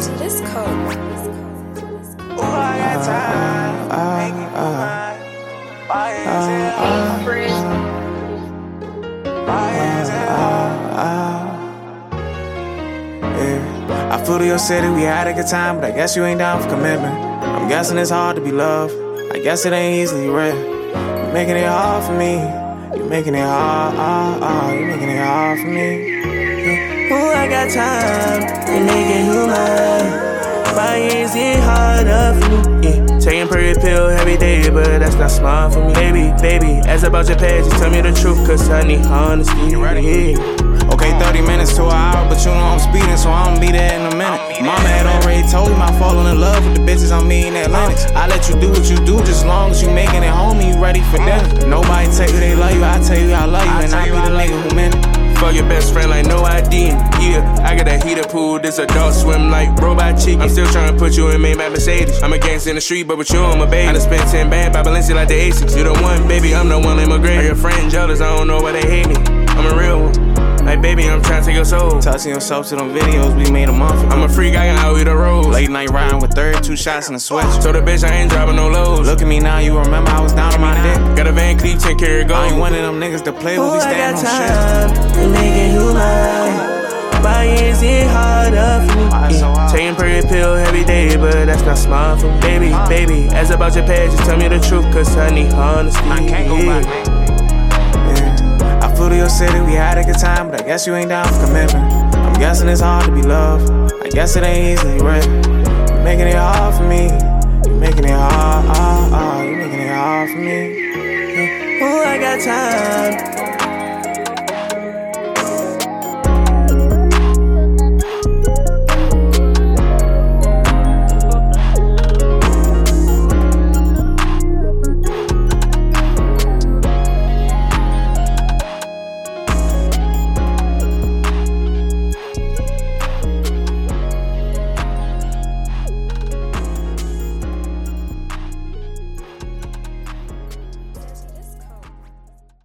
Reggie, this cold. Ooh, I got time. Make it mine. Why is it Yeah. I flew to your city, we had a good time, but I guess you ain't down for commitment. I'm guessing it's hard to be loved. I guess it ain't easily read. You're making it hard for me. You're making it hard, you're making it hard for me. Ooh, I got time to make it human. Why is it harder for me? Yeah. Taking pretty pill every day, but that's not smart for me. Baby, ask about your past, just tell me the truth, cause I need honesty. You ready? Yeah. Okay, 30 minutes to an hour, but you know I'm speeding, so I'ma be there in a minute. Mama had already told me I'm falling in love with the bitches I'm meeting at Atlantis. I let you do what you do, just long as you making it home and you ready for dinner. Nobody tell you they love you, I tell you I love you, and I be the nigga who meant it. Fuck your best friend like no ID. Yeah, I got that heater pool, this adult swim like robot chicken. I'm still trying to put you in Maybach Mercedes. I'm a gangster in the street, but with you I'm a baby. I done spent 10 bad by Balenciaga like the Asics. You the one, baby, I'm the one in my grave. Are your friends jealous? I don't know why they hate me. I'm a real one. Like, baby, I'm trying to take your soul. Touching yourself to them videos we made a month ago. I'm a freak, I can out-eat a rose. Late night riding with 32 shots in the switch. Told the bitch I ain't dropping no lows. Look at me now, you remember I was down on my dick. Got a Van Cleef 10 karat gold. I ain't one of them niggas to play with, we stand on shit. To make it human. Why is it harder for me? Taking pretty pill every day, but that's not smart for me. Baby, ask about your past, just tell me the truth, cause I need honesty. I can't go back. I flew to your city, we had a good time, but I guess you ain't down for commitment. I'm guessing it's hard to be loved. I guess it ain't easily read. You're making it hard for me. You're making it hard, you're making it hard for me. Ooh, I got time